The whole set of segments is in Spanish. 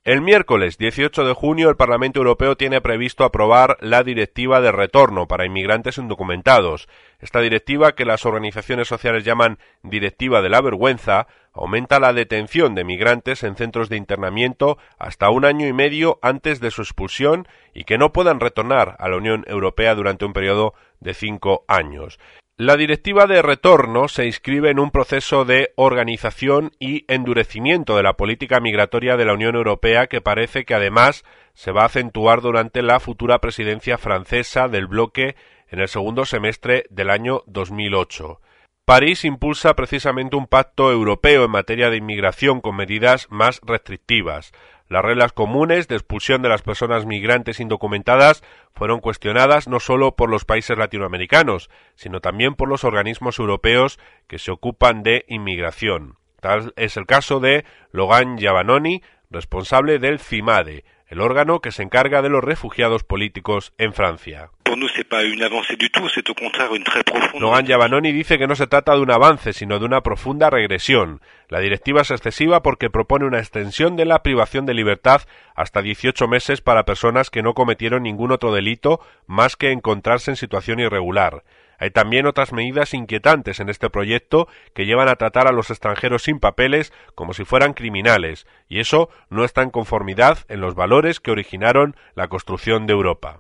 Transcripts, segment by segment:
El miércoles 18 de junio el Parlamento Europeo tiene previsto aprobar la Directiva de Retorno para inmigrantes indocumentados. Esta directiva, que las organizaciones sociales llaman Directiva de la Vergüenza, aumenta la detención de migrantes en centros de internamiento hasta 1 año y medio antes de su expulsión y que no puedan retornar a la Unión Europea durante un periodo de 5 años. La Directiva de Retorno se inscribe en un proceso de organización y endurecimiento de la política migratoria de la Unión Europea que parece que además se va a acentuar durante la futura presidencia francesa del bloque en el segundo semestre del año 2008. París impulsa precisamente un pacto europeo en materia de inmigración con medidas más restrictivas. Las reglas comunes de expulsión de las personas migrantes indocumentadas fueron cuestionadas no solo por los países latinoamericanos, sino también por los organismos europeos que se ocupan de inmigración. Tal es el caso de Logan Giovannoni, responsable del CIMADE, el órgano que se encarga de los refugiados políticos en Francia. Logan Giovannoni dice que no se trata de un avance, sino de una profunda regresión. La directiva es excesiva porque propone una extensión de la privación de libertad hasta 18 meses para personas que no cometieron ningún otro delito más que encontrarse en situación irregular. Hay también otras medidas inquietantes en este proyecto que llevan a tratar a los extranjeros sin papeles como si fueran criminales, y eso no está en conformidad en los valores que originaron la construcción de Europa.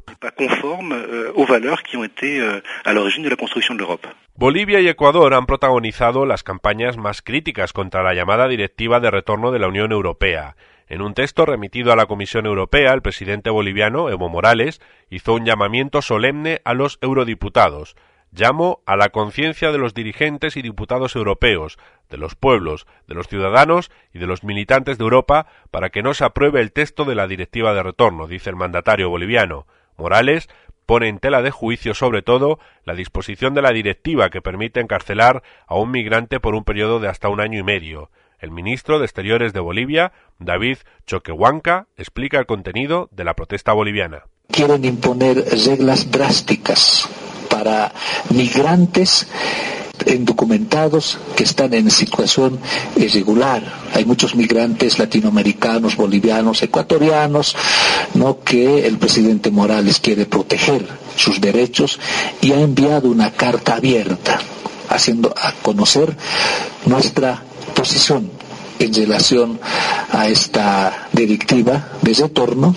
Bolivia y Ecuador han protagonizado las campañas más críticas contra la llamada Directiva de Retorno de la Unión Europea. En un texto remitido a la Comisión Europea, el presidente boliviano, Evo Morales, hizo un llamamiento solemne a los eurodiputados. Llamo a la conciencia de los dirigentes y diputados europeos, de los pueblos, de los ciudadanos y de los militantes de Europa para que no se apruebe el texto de la Directiva de Retorno, dice el mandatario boliviano. Morales pone en tela de juicio sobre todo la disposición de la directiva que permite encarcelar a un migrante por un periodo de hasta 1 año y medio. El ministro de Exteriores de Bolivia, David Choquehuanca, explica el contenido de la protesta boliviana. Quieren imponer reglas drásticas para migrantes indocumentados que están en situación irregular. Hay muchos migrantes latinoamericanos, bolivianos, ecuatorianos, ¿no?, que el presidente Morales quiere proteger sus derechos y ha enviado una carta abierta haciendo a conocer nuestra posición en relación a esta directiva de retorno.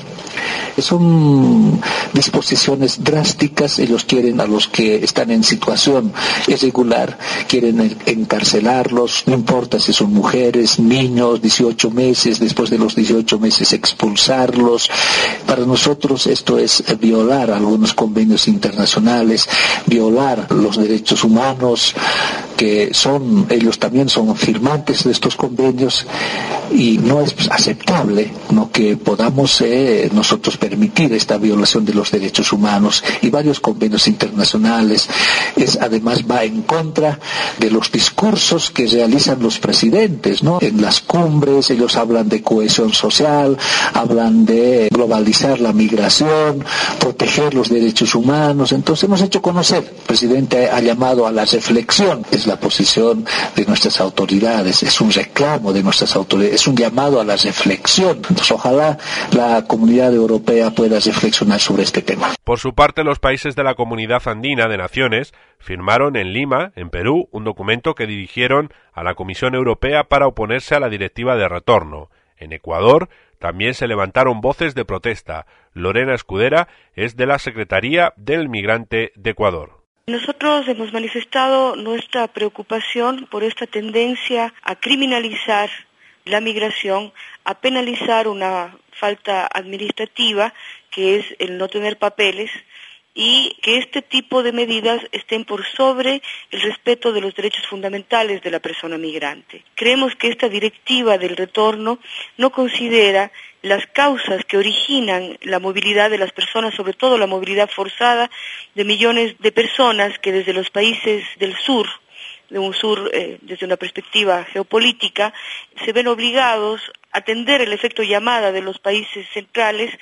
Son disposiciones drásticas. Ellos quieren a los que están en situación irregular, quieren encarcelarlos, no importa si son mujeres, niños, 18 meses, después de los 18 meses expulsarlos. Para nosotros esto es violar algunos convenios internacionales, violar los derechos humanos, que ellos también son firmantes de estos convenios, y no es aceptable, ¿no?, que podamos nosotros permitir esta violación de los derechos humanos y varios convenios internacionales. Además va en contra de los discursos que realizan los presidentes, ¿no? En las cumbres ellos hablan de cohesión social, hablan de globalizar la migración, proteger los derechos humanos. Entonces hemos hecho conocer, el presidente ha llamado a la reflexión, es la posición de nuestras autoridades, es un reclamo de nuestras autoridades, es un llamado a la reflexión. Entonces ojalá la comunidad europea pueda reflexionar sobre este tema. Por su parte, los países de la Comunidad Andina de Naciones firmaron en Lima, en Perú, un documento que dirigieron a la Comisión Europea para oponerse a la Directiva de Retorno. En Ecuador también se levantaron voces de protesta. Lorena Escudera es de la Secretaría del Migrante de Ecuador. Nosotros hemos manifestado nuestra preocupación por esta tendencia a criminalizar la migración, a penalizar una falta administrativa que es el no tener papeles, y que este tipo de medidas estén por sobre el respeto de los derechos fundamentales de la persona migrante. Creemos que esta directiva del retorno no considera las causas que originan la movilidad de las personas, sobre todo la movilidad forzada de millones de personas que desde los países del sur, desde una perspectiva geopolítica, se ven obligados a atender el efecto llamada de los países centrales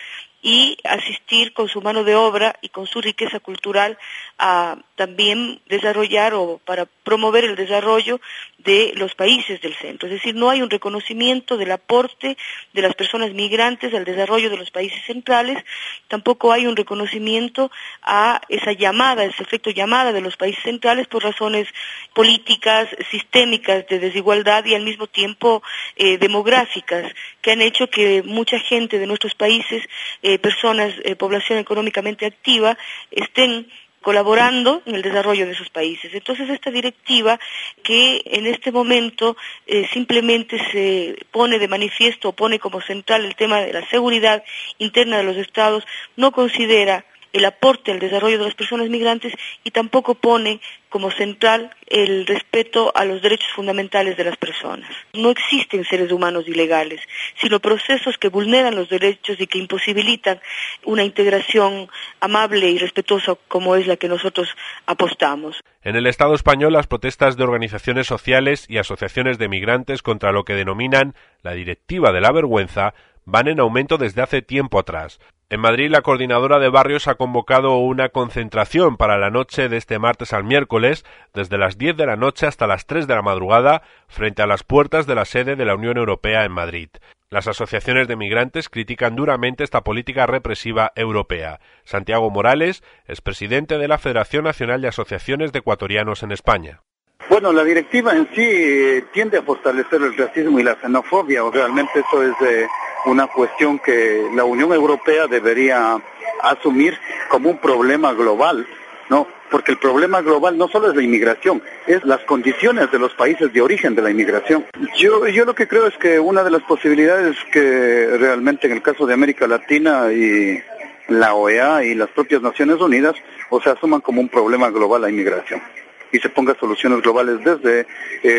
y asistir con su mano de obra y con su riqueza cultural a también desarrollar o para promover el desarrollo de los países del centro. Es decir, no hay un reconocimiento del aporte de las personas migrantes al desarrollo de los países centrales, tampoco hay un reconocimiento a esa llamada, ese efecto llamada de los países centrales por razones políticas, sistémicas de desigualdad y al mismo tiempo demográficas, que han hecho que mucha gente de nuestros países, personas, población económicamente activa, estén colaborando en el desarrollo de sus países. Entonces, esta directiva que en este momento simplemente se pone de manifiesto o pone como central el tema de la seguridad interna de los estados, no considera el aporte al desarrollo de las personas migrantes y tampoco pone como central el respeto a los derechos fundamentales de las personas. No existen seres humanos ilegales, sino procesos que vulneran los derechos y que imposibilitan una integración amable y respetuosa como es la que nosotros apostamos. En el Estado español, las protestas de organizaciones sociales y asociaciones de migrantes contra lo que denominan la Directiva de la Vergüenza van en aumento desde hace tiempo atrás. En Madrid, la coordinadora de barrios ha convocado una concentración para la noche de este martes al miércoles, desde las 10 de la noche hasta las 3 de la madrugada, frente a las puertas de la sede de la Unión Europea en Madrid. Las asociaciones de migrantes critican duramente esta política represiva europea. Santiago Morales es presidente de la Federación Nacional de Asociaciones de Ecuatorianos en España. Bueno, la directiva en sí tiende a fortalecer el racismo y la xenofobia, o realmente eso es una cuestión que la Unión Europea debería asumir como un problema global, ¿no? Porque el problema global no solo es la inmigración, es las condiciones de los países de origen de la inmigración. Yo lo que creo es que una de las posibilidades que realmente en el caso de América Latina y la OEA y las propias Naciones Unidas, o sea, asuman como un problema global la inmigración y se ponga soluciones globales desde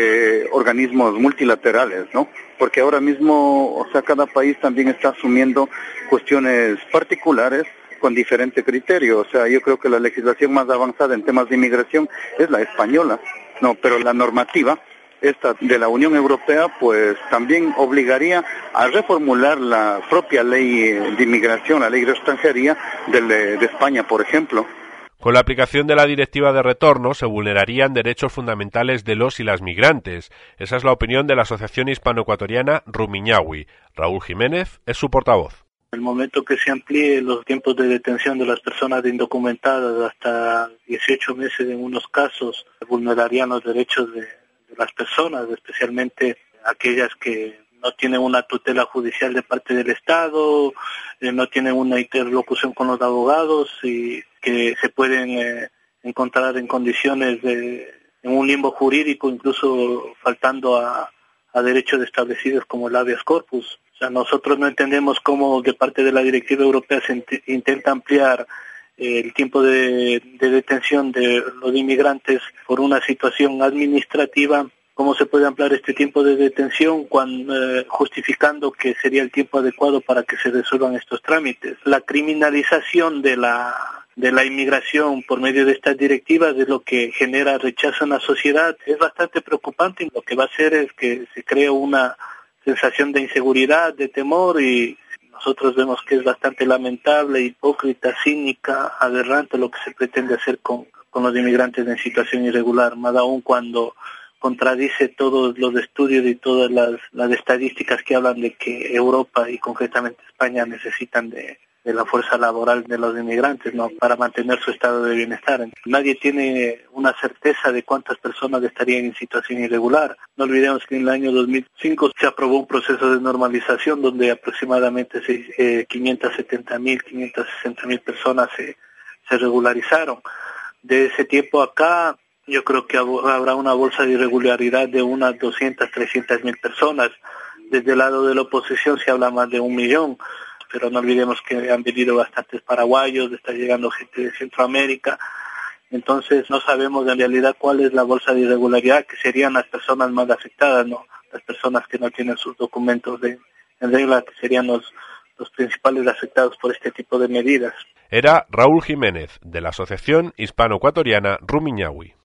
organismos multilaterales, ¿no? Porque ahora mismo, o sea, cada país también está asumiendo cuestiones particulares con diferente criterio. O sea, yo creo que la legislación más avanzada en temas de inmigración es la española, no, pero la normativa esta de la Unión Europea pues también obligaría a reformular la propia ley de inmigración, la ley de extranjería de España, por ejemplo. Con la aplicación de la Directiva de Retorno se vulnerarían derechos fundamentales de los y las migrantes. Esa es la opinión de la Asociación Hispano-Ecuatoriana Rumiñahui. Raúl Jiménez es su portavoz. El momento que se amplíe los tiempos de detención de las personas indocumentadas hasta 18 meses en unos casos, vulnerarían los derechos de las personas, especialmente aquellas que no tienen una tutela judicial de parte del Estado, no tienen una interlocución con los abogados y que se pueden encontrar en condiciones en un limbo jurídico, incluso faltando a derechos establecidos como el habeas corpus. O sea, nosotros no entendemos cómo de parte de la Directiva Europea se intenta ampliar el tiempo de detención de los inmigrantes por una situación administrativa. ¿Cómo se puede ampliar este tiempo de detención cuando, justificando que sería el tiempo adecuado para que se resuelvan estos trámites? La criminalización de la inmigración por medio de estas directivas es lo que genera rechazo en la sociedad. Es bastante preocupante. Lo que va a hacer es que se cree una sensación de inseguridad, de temor, y nosotros vemos que es bastante lamentable, hipócrita, cínica, aberrante lo que se pretende hacer con los inmigrantes en situación irregular, más aún cuando contradice todos los estudios y todas las estadísticas que hablan de que Europa y concretamente España necesitan de la fuerza laboral de los inmigrantes, ¿no?, para mantener su estado de bienestar. Nadie tiene una certeza de cuántas personas estarían en situación irregular. No olvidemos que en el año 2005 se aprobó un proceso de normalización donde aproximadamente 570.000, 560.000 personas se regularizaron. De ese tiempo acá, yo creo que habrá una bolsa de irregularidad de unas 200, 300.000 personas. Desde el lado de la oposición se habla más de 1 millón, pero no olvidemos que han venido bastantes paraguayos, está llegando gente de Centroamérica. Entonces no sabemos en realidad cuál es la bolsa de irregularidad, que serían las personas más afectadas, ¿no? Las personas que no tienen sus documentos en regla, que serían los principales afectados por este tipo de medidas. Era Raúl Jiménez, de la Asociación Hispano-Ecuatoriana Rumiñahui.